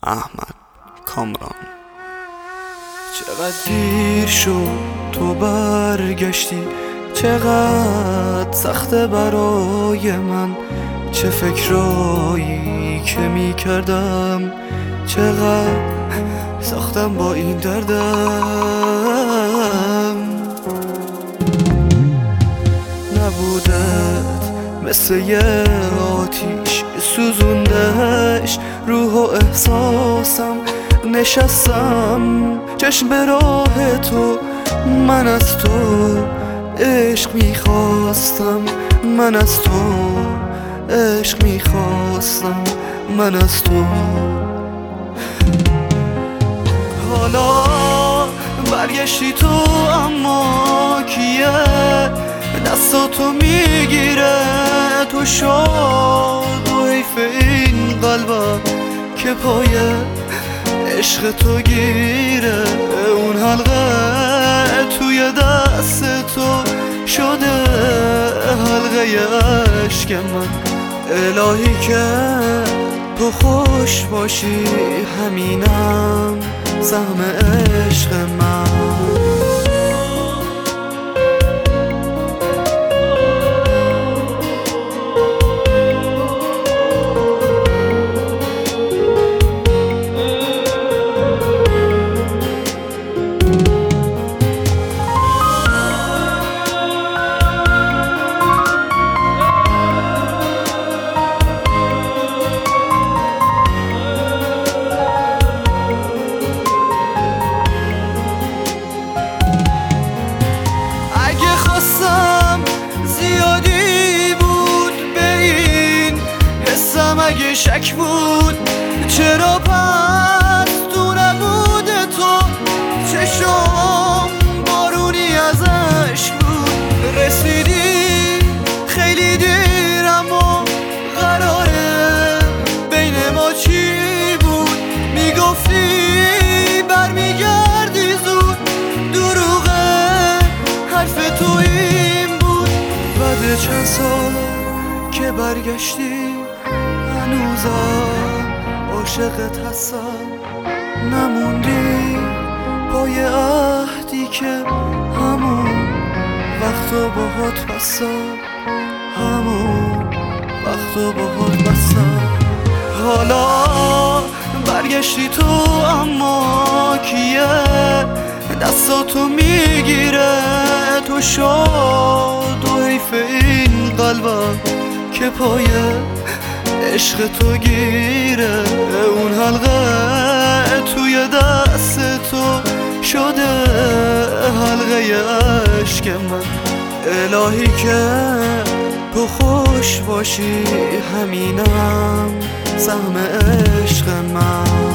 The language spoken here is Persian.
احمد کامران. چقدر دیر شد تو برگشتی، چقدر سخته برای من، چه فکرایی که می کردم، چقدر ساختم با این دردم. نبودت مثل یه آتیش سوزوندش روح و احساسم، نشستم چشم به راه تو، من از تو عشق میخواستم، من از تو عشق میخواستم، من از تو. حالا برگشتی تو، اما کیه دستاتو میگیره؟ تو شاد و حیف این قلبم که پای عشق تو گیره. اون حلقه توی دست تو شده حلقه عشق من. الهی که تو خوش باشی، همینم سهم عشق من. زیادی بود به این حسم، اگه شک بود چرا پس تو نبود تو؟ چشم بارونی از عشق بود، رسیدی خیلی دیر، اما قراره بین ما چی بود؟ میگفتی برمیگردی زود، دروغه حرف تویی. بعد چند سال که برگشتی، هنوزم عاشقت هستم. نموندی پای عهدی که همون وقتو باهات بستم، همون وقتو باهات بستم. حالا برگشتی تو، اما کیه دستاتو میگیره؟ تو شاد و حیف این قلبم که پای عشق تو گیره. اون حلقه توی دست تو شده حلقه عشق من. الهی که تو خوش باشی، همینم سهم عشق من.